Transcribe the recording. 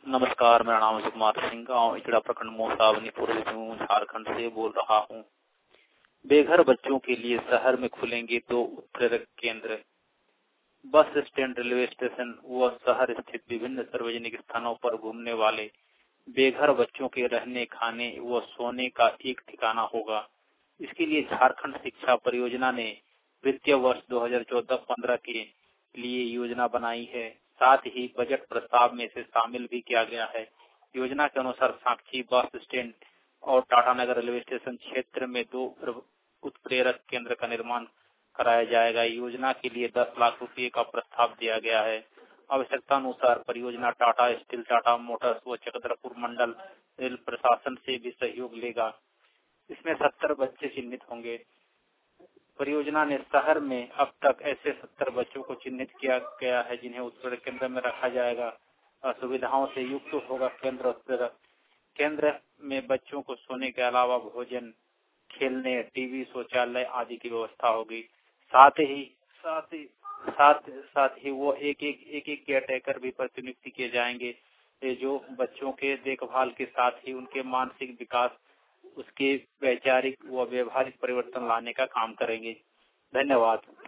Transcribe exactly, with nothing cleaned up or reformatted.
नमस्कार, मेरा नाम है कुमार सिंह, गाँव इचड़ा प्रखंड मोसावनी पूर्वी सिंहभूम झारखंड से बोल रहा हूँ। बेघर बच्चों के लिए शहर में खुलेंगे दो उत्प्रेरक केंद्र। बस स्टैंड, रेलवे स्टेशन व शहर स्थित विभिन्न सार्वजनिक स्थानों पर घूमने वाले बेघर बच्चों के रहने, खाने व सोने का एक ठिकाना होगा। इसके लिए झारखंड शिक्षा परियोजना ने वित्तीय वर्ष दो हज़ार चौदह पंद्रह के लिए योजना बनाई है। साथ ही बजट प्रस्ताव में इसे शामिल भी किया गया है। योजना के अनुसार साक्षी बस स्टैंड और टाटानगर रेलवे स्टेशन क्षेत्र में दो उत्प्रेरक केंद्र का निर्माण कराया जाएगा। योजना के लिए दस लाख रुपए का प्रस्ताव दिया गया है। आवश्यकता अनुसार परियोजना टाटा स्टील, टाटा मोटर्स व चक्रधरपुर मंडल रेल प्रशासन से भी सहयोग लेगा। इसमें सत्तर बच्चे चिन्हित होंगे। परियोजना ने शहर में अब तक ऐसे सत्तर बच्चों को चिन्हित किया गया है जिन्हें उत्प्रेरक केंद्र में रखा जाएगा। सुविधाओं से युक्त होगा केंद्र। उत्प्रेरक केंद्र में बच्चों को सोने के अलावा भोजन, खेलने, टीवी, शौचालय आदि की व्यवस्था होगी। साथ ही साथ ही साथ साथ ही वो एक एक एक एक केयर टेकर भी प्रतिनियुक्त किए जाएंगे, जो बच्चों के देखभाल के साथ ही उनके मानसिक विकास, उसके वैचारिक व व्यवहारिक परिवर्तन लाने का काम करेंगे। धन्यवाद।